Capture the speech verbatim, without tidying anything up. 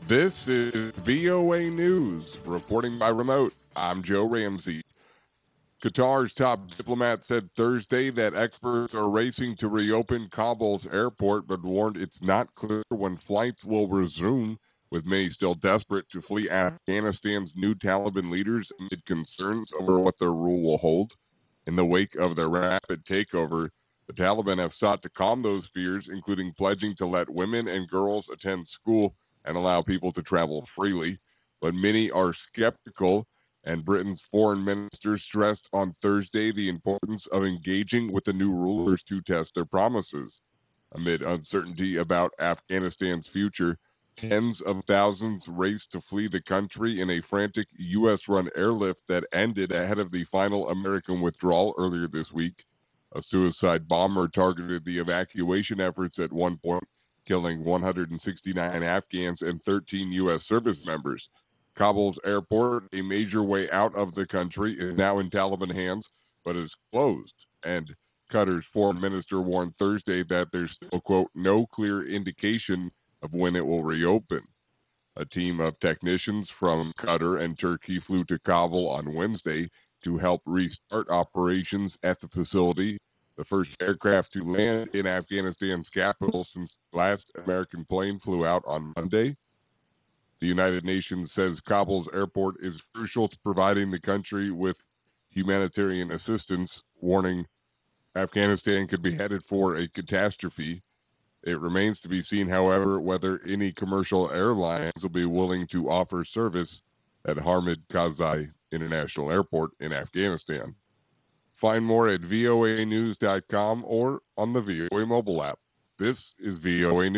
This is V O A News, reporting by remote. I'm Joe Ramsey. Qatar's top diplomat said Thursday that experts are racing to reopen Kabul's airport, but warned it's not clear when flights will resume, with many still desperate to flee Afghanistan's new Taliban leaders amid concerns over what their rule will hold. In the wake of their rapid takeover, the Taliban have sought to calm those fears, including pledging to let women and girls attend school and allow people to travel freely. But many are skeptical, and Britain's foreign minister stressed on Thursday the importance of engaging with the new rulers to test their promises. Amid uncertainty about Afghanistan's future, tens of thousands raced to flee the country in a frantic U S-run airlift that ended ahead of the final American withdrawal earlier this week. A suicide bomber targeted the evacuation efforts at one point, killing one hundred sixty-nine Afghans and thirteen U S service members. Kabul's airport, a major way out of the country, is now in Taliban hands, but is closed. And Qatar's foreign minister warned Thursday that there's still, quote, no clear indication of when it will reopen. A team of technicians from Qatar and Turkey flew to Kabul on Wednesday to help restart operations at the facility, the first aircraft to land in Afghanistan's capital since the last American plane flew out on Monday. The United Nations says Kabul's airport is crucial to providing the country with humanitarian assistance, warning Afghanistan could be headed for a catastrophe. It remains to be seen, however, whether any commercial airlines will be willing to offer service at Hamid Karzai International Airport in Afghanistan. Find more at voa news dot com or on the V O A mobile app. This is V O A News.